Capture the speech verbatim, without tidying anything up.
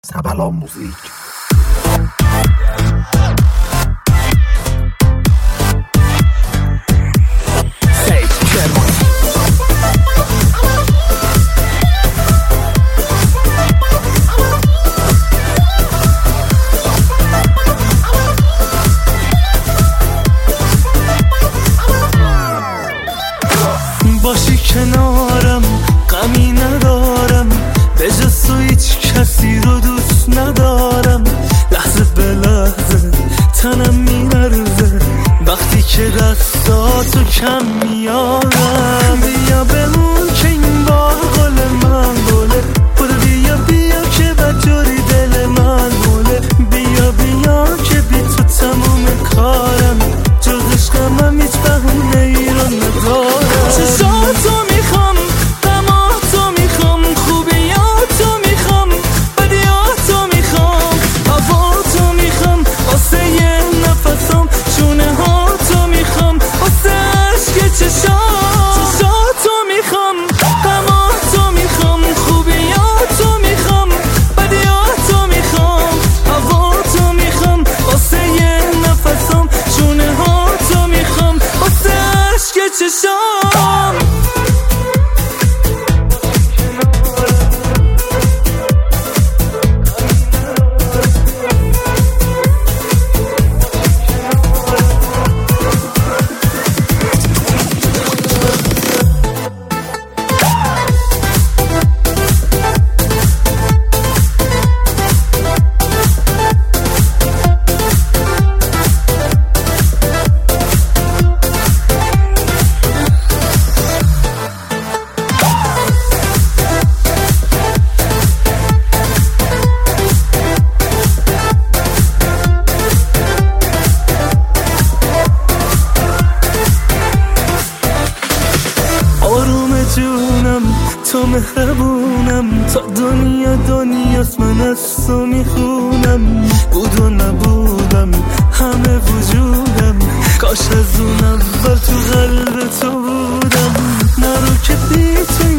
سبلان موزیک. باشی کنارم غمی ندارم، به جز تو هیچ کسی رو دوست ندارم. لحظه به لحظه تنم می‌لرزه وقتی که دستاتو کم میارم. بیا بمون که این بار قول من گله، برو بیا بیا که بدجوری دل من گله. بیا بیا که بی تو تموم کارم، جز عشقم هم هیچ بهونه ای رو ندارم. چشاتو میخوام، دماتو میخوام، خوبیاتو میخوام، بدیاتو میخوام، هواتو میخوام واسه یه نفسم، شونه هاتو میخوام واسه عشق چشام. چشاتو میخوام، دماتو میخوام، خوبیاتو میخوام، بدیاتو میخوام، هواتو میخوام واسه یه نفسم، شونه هاتو میخوام واسه عشق چشام. آروم جونم تو مهربونم، تا دنیا دنیاست من از تو میخونم. بود و نبودم همه وجودم، کاش از اون اول تو قلب تو بودم. نرو که بی تو